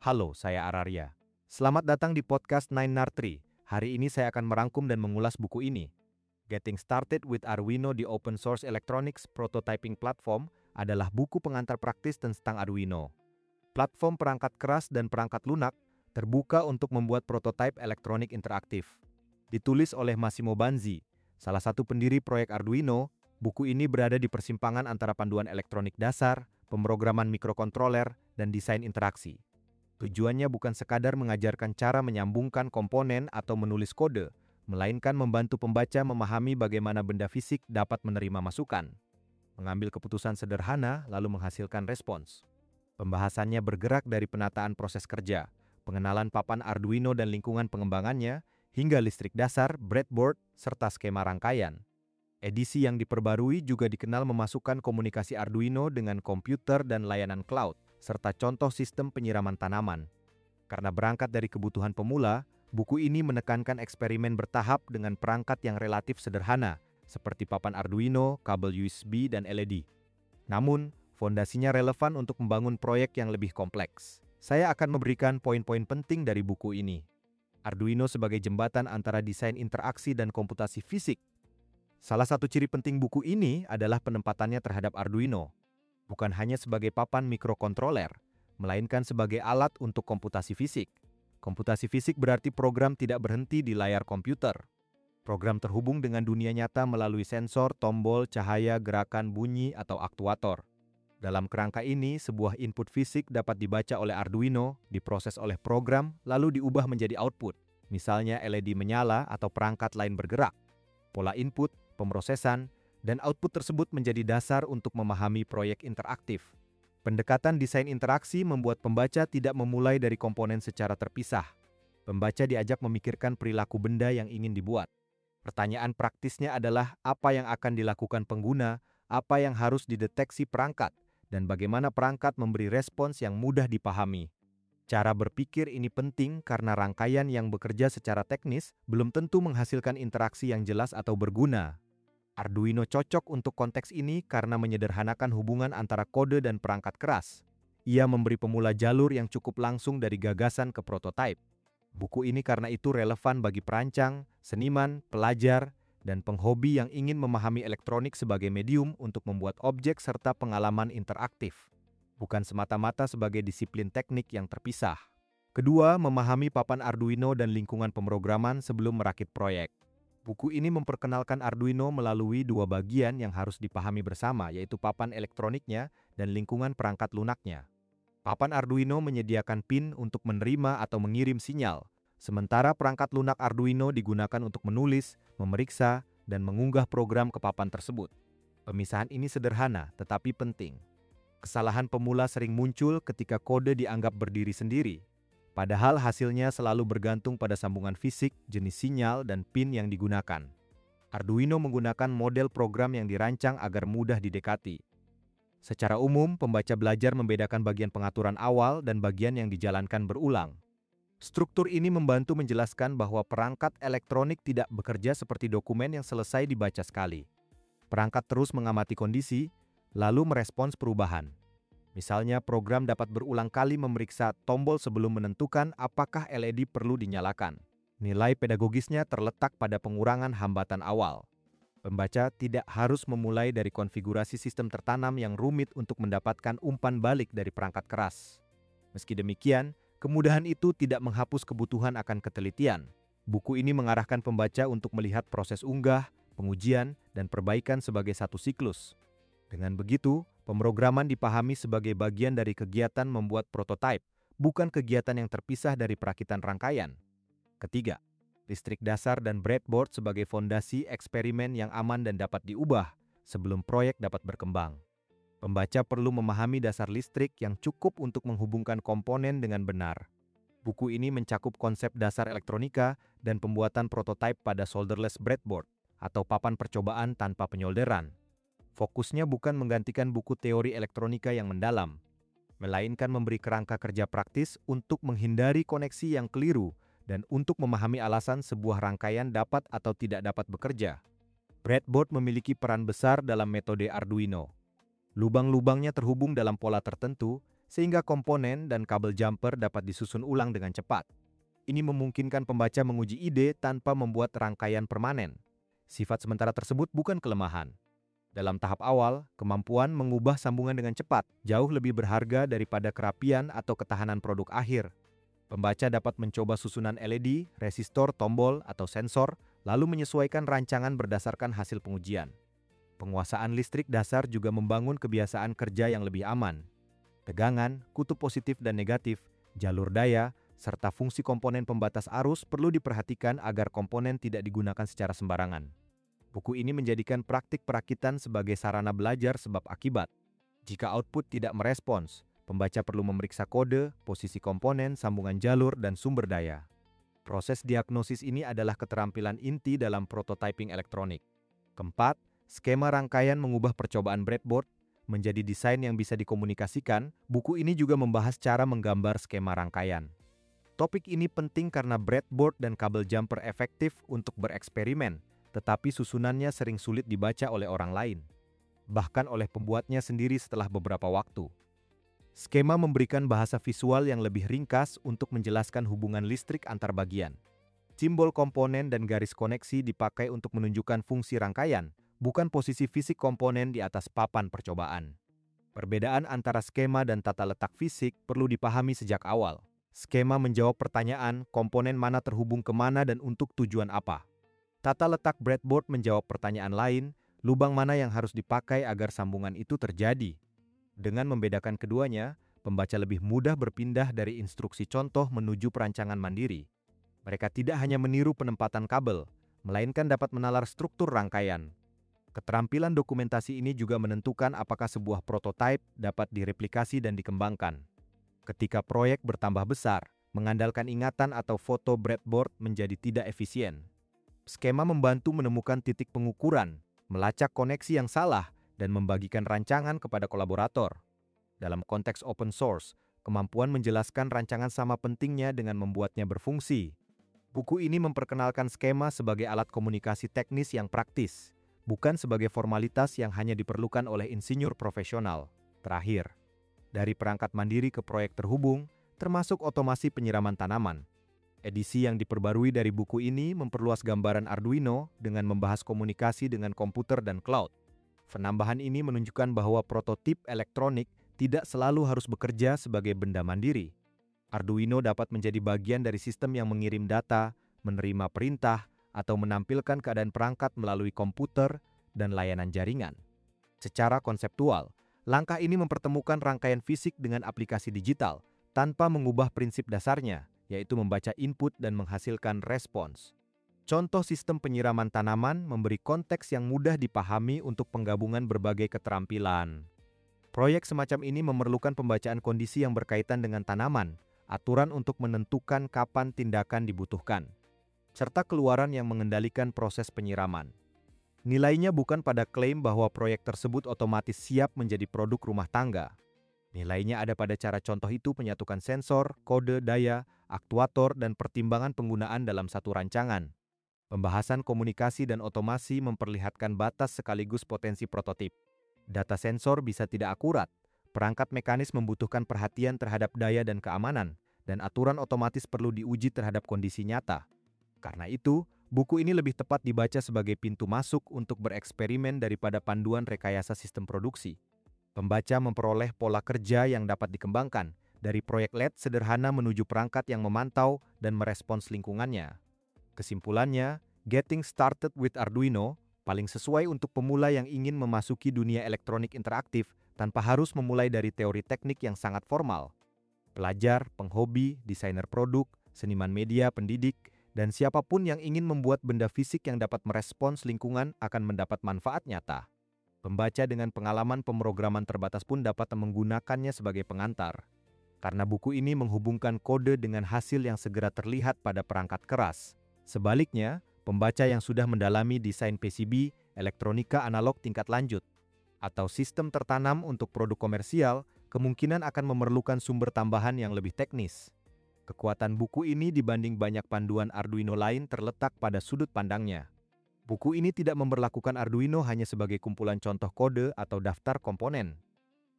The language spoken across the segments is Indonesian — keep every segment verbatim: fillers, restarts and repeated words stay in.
Halo, saya Araria. Selamat datang di podcast Nine Nartri. Hari ini saya akan merangkum dan mengulas buku ini. Getting Started with Arduino di Open Source Electronics Prototyping Platform adalah buku pengantar praktis tentang Arduino. Platform perangkat keras dan perangkat lunak terbuka untuk membuat prototipe elektronik interaktif. Ditulis oleh Massimo Banzi, salah satu pendiri proyek Arduino, buku ini berada di persimpangan antara panduan elektronik dasar, pemrograman mikrokontroler, dan desain interaksi. Tujuannya bukan sekadar mengajarkan cara menyambungkan komponen atau menulis kode, melainkan membantu pembaca memahami bagaimana benda fisik dapat menerima masukan, mengambil keputusan sederhana lalu menghasilkan respons. Pembahasannya bergerak dari penataan proses kerja, pengenalan papan Arduino dan lingkungan pengembangannya, hingga listrik dasar, breadboard, serta skema rangkaian. Edisi yang diperbarui juga dikenal memasukkan komunikasi Arduino dengan komputer dan layanan cloud, serta contoh sistem penyiraman tanaman. Karena berangkat dari kebutuhan pemula, buku ini menekankan eksperimen bertahap dengan perangkat yang relatif sederhana, seperti papan Arduino, kabel U S B, dan L E D. Namun, fondasinya relevan untuk membangun proyek yang lebih kompleks. Saya akan memberikan poin-poin penting dari buku ini. Arduino sebagai jembatan antara desain interaksi dan komputasi fisik. Salah satu ciri penting buku ini adalah penempatannya terhadap Arduino. Bukan hanya sebagai papan mikrokontroler, melainkan sebagai alat untuk komputasi fisik. Komputasi fisik berarti program tidak berhenti di layar komputer. Program terhubung dengan dunia nyata melalui sensor, tombol, cahaya, gerakan, bunyi, atau aktuator. Dalam kerangka ini, sebuah input fisik dapat dibaca oleh Arduino, diproses oleh program, lalu diubah menjadi output. Misalnya L E D menyala atau perangkat lain bergerak. Pola input, pemrosesan, dan output tersebut menjadi dasar untuk memahami proyek interaktif. Pendekatan desain interaksi membuat pembaca tidak memulai dari komponen secara terpisah. Pembaca diajak memikirkan perilaku benda yang ingin dibuat. Pertanyaan praktisnya adalah apa yang akan dilakukan pengguna, apa yang harus dideteksi perangkat, dan bagaimana perangkat memberi respons yang mudah dipahami. Cara berpikir ini penting karena rangkaian yang bekerja secara teknis belum tentu menghasilkan interaksi yang jelas atau berguna. Arduino cocok untuk konteks ini karena menyederhanakan hubungan antara kode dan perangkat keras. Ia memberi pemula jalur yang cukup langsung dari gagasan ke prototipe. Buku ini karena itu relevan bagi perancang, seniman, pelajar, dan penghobi yang ingin memahami elektronik sebagai medium untuk membuat objek serta pengalaman interaktif, bukan semata-mata sebagai disiplin teknik yang terpisah. Kedua, memahami papan Arduino dan lingkungan pemrograman sebelum merakit proyek. Buku ini memperkenalkan Arduino melalui dua bagian yang harus dipahami bersama, yaitu papan elektroniknya dan lingkungan perangkat lunaknya. Papan Arduino menyediakan pin untuk menerima atau mengirim sinyal, sementara perangkat lunak Arduino digunakan untuk menulis, memeriksa, dan mengunggah program ke papan tersebut. Pemisahan ini sederhana, tetapi penting. Kesalahan pemula sering muncul ketika kode dianggap berdiri sendiri, padahal hasilnya selalu bergantung pada sambungan fisik, jenis sinyal, dan pin yang digunakan. Arduino menggunakan model program yang dirancang agar mudah didekati. Secara umum, pembaca belajar membedakan bagian pengaturan awal dan bagian yang dijalankan berulang. Struktur ini membantu menjelaskan bahwa perangkat elektronik tidak bekerja seperti dokumen yang selesai dibaca sekali. Perangkat terus mengamati kondisi, lalu merespons perubahan. Misalnya, program dapat berulang kali memeriksa tombol sebelum menentukan apakah L E D perlu dinyalakan. Nilai pedagogisnya terletak pada pengurangan hambatan awal. Pembaca tidak harus memulai dari konfigurasi sistem tertanam yang rumit untuk mendapatkan umpan balik dari perangkat keras. Meski demikian, kemudahan itu tidak menghapus kebutuhan akan ketelitian. Buku ini mengarahkan pembaca untuk melihat proses unggah, pengujian, dan perbaikan sebagai satu siklus. Dengan begitu, pemrograman dipahami sebagai bagian dari kegiatan membuat prototipe, bukan kegiatan yang terpisah dari perakitan rangkaian. Ketiga, listrik dasar dan breadboard sebagai fondasi eksperimen yang aman dan dapat diubah sebelum proyek dapat berkembang. Pembaca perlu memahami dasar listrik yang cukup untuk menghubungkan komponen dengan benar. Buku ini mencakup konsep dasar elektronika dan pembuatan prototipe pada solderless breadboard atau papan percobaan tanpa penyolderan. Fokusnya bukan menggantikan buku teori elektronika yang mendalam, melainkan memberi kerangka kerja praktis untuk menghindari koneksi yang keliru dan untuk memahami alasan sebuah rangkaian dapat atau tidak dapat bekerja. Breadboard memiliki peran besar dalam metode Arduino. Lubang-lubangnya terhubung dalam pola tertentu, sehingga komponen dan kabel jumper dapat disusun ulang dengan cepat. Ini memungkinkan pembaca menguji ide tanpa membuat rangkaian permanen. Sifat sementara tersebut bukan kelemahan. Dalam tahap awal, kemampuan mengubah sambungan dengan cepat jauh lebih berharga daripada kerapian atau ketahanan produk akhir. Pembaca dapat mencoba susunan L E D, resistor, tombol, atau sensor, lalu menyesuaikan rancangan berdasarkan hasil pengujian. Penguasaan listrik dasar juga membangun kebiasaan kerja yang lebih aman. Tegangan, kutub positif dan negatif, jalur daya, serta fungsi komponen pembatas arus perlu diperhatikan agar komponen tidak digunakan secara sembarangan. Buku ini menjadikan praktik perakitan sebagai sarana belajar sebab akibat. Jika output tidak merespons, pembaca perlu memeriksa kode, posisi komponen, sambungan jalur, dan sumber daya. Proses diagnosis ini adalah keterampilan inti dalam prototyping elektronik. Keempat, skema rangkaian mengubah percobaan breadboard menjadi desain yang bisa dikomunikasikan. Buku ini juga membahas cara menggambar skema rangkaian. Topik ini penting karena breadboard dan kabel jumper efektif untuk bereksperimen, tetapi susunannya sering sulit dibaca oleh orang lain, bahkan oleh pembuatnya sendiri setelah beberapa waktu. Skema memberikan bahasa visual yang lebih ringkas untuk menjelaskan hubungan listrik antar bagian. Simbol komponen dan garis koneksi dipakai untuk menunjukkan fungsi rangkaian, bukan posisi fisik komponen di atas papan percobaan. Perbedaan antara skema dan tata letak fisik perlu dipahami sejak awal. Skema menjawab pertanyaan komponen mana terhubung kemana dan untuk tujuan apa. Tata letak breadboard menjawab pertanyaan lain, lubang mana yang harus dipakai agar sambungan itu terjadi. Dengan membedakan keduanya, pembaca lebih mudah berpindah dari instruksi contoh menuju perancangan mandiri. Mereka tidak hanya meniru penempatan kabel, melainkan dapat menalar struktur rangkaian. Keterampilan dokumentasi ini juga menentukan apakah sebuah prototipe dapat direplikasi dan dikembangkan. Ketika proyek bertambah besar, mengandalkan ingatan atau foto breadboard menjadi tidak efisien. Skema membantu menemukan titik pengukuran, melacak koneksi yang salah, dan membagikan rancangan kepada kolaborator. Dalam konteks open source, kemampuan menjelaskan rancangan sama pentingnya dengan membuatnya berfungsi. Buku ini memperkenalkan skema sebagai alat komunikasi teknis yang praktis, bukan sebagai formalitas yang hanya diperlukan oleh insinyur profesional. Terakhir, dari perangkat mandiri ke proyek terhubung, termasuk otomasi penyiraman tanaman. Edisi yang diperbarui dari buku ini memperluas gambaran Arduino dengan membahas komunikasi dengan komputer dan cloud. Penambahan ini menunjukkan bahwa prototip elektronik tidak selalu harus bekerja sebagai benda mandiri. Arduino dapat menjadi bagian dari sistem yang mengirim data, menerima perintah, atau menampilkan keadaan perangkat melalui komputer dan layanan jaringan. Secara konseptual, langkah ini mempertemukan rangkaian fisik dengan aplikasi digital tanpa mengubah prinsip dasarnya, yaitu membaca input dan menghasilkan respons. Contoh sistem penyiraman tanaman memberi konteks yang mudah dipahami untuk penggabungan berbagai keterampilan. Proyek semacam ini memerlukan pembacaan kondisi yang berkaitan dengan tanaman, aturan untuk menentukan kapan tindakan dibutuhkan, serta keluaran yang mengendalikan proses penyiraman. Nilainya bukan pada klaim bahwa proyek tersebut otomatis siap menjadi produk rumah tangga. Nilainya ada pada cara contoh itu menyatukan sensor, kode, daya, aktuator, dan pertimbangan penggunaan dalam satu rancangan. Pembahasan komunikasi dan otomasi memperlihatkan batas sekaligus potensi prototip. Data sensor bisa tidak akurat, perangkat mekanis membutuhkan perhatian terhadap daya dan keamanan, dan aturan otomatis perlu diuji terhadap kondisi nyata. Karena itu, buku ini lebih tepat dibaca sebagai pintu masuk untuk bereksperimen daripada panduan rekayasa sistem produksi. Pembaca memperoleh pola kerja yang dapat dikembangkan, dari proyek L E D sederhana menuju perangkat yang memantau dan merespons lingkungannya. Kesimpulannya, Getting Started with Arduino paling sesuai untuk pemula yang ingin memasuki dunia elektronik interaktif tanpa harus memulai dari teori teknik yang sangat formal. Pelajar, penghobi, desainer produk, seniman media, pendidik, dan siapapun yang ingin membuat benda fisik yang dapat merespons lingkungan akan mendapat manfaat nyata. Pembaca dengan pengalaman pemrograman terbatas pun dapat menggunakannya sebagai pengantar. Karena buku ini menghubungkan kode dengan hasil yang segera terlihat pada perangkat keras. Sebaliknya, pembaca yang sudah mendalami desain P C B, elektronika analog tingkat lanjut, atau sistem tertanam untuk produk komersial, kemungkinan akan memerlukan sumber tambahan yang lebih teknis. Kekuatan buku ini dibanding banyak panduan Arduino lain terletak pada sudut pandangnya. Buku ini tidak memperlakukan Arduino hanya sebagai kumpulan contoh kode atau daftar komponen.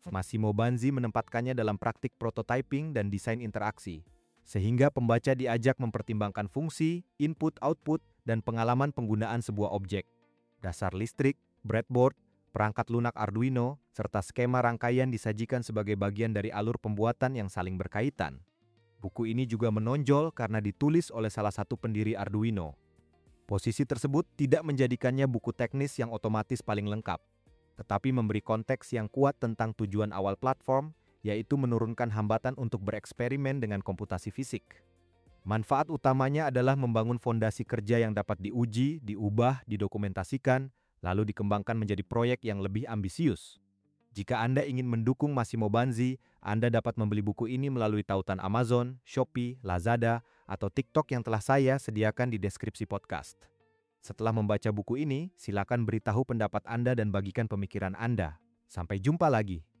Massimo Banzi menempatkannya dalam praktik prototyping dan desain interaksi, sehingga pembaca diajak mempertimbangkan fungsi, input-output, dan pengalaman penggunaan sebuah objek. Dasar listrik, breadboard, perangkat lunak Arduino, serta skema rangkaian disajikan sebagai bagian dari alur pembuatan yang saling berkaitan. Buku ini juga menonjol karena ditulis oleh salah satu pendiri Arduino. Posisi tersebut tidak menjadikannya buku teknis yang otomatis paling lengkap, tetapi memberi konteks yang kuat tentang tujuan awal platform, yaitu menurunkan hambatan untuk bereksperimen dengan komputasi fisik. Manfaat utamanya adalah membangun fondasi kerja yang dapat diuji, diubah, didokumentasikan, lalu dikembangkan menjadi proyek yang lebih ambisius. Jika Anda ingin mendukung Massimo Banzi, Anda dapat membeli buku ini melalui tautan Amazon, Shopee, Lazada, atau TikTok yang telah saya sediakan di deskripsi podcast. Setelah membaca buku ini, silakan beritahu pendapat Anda dan bagikan pemikiran Anda. Sampai jumpa lagi.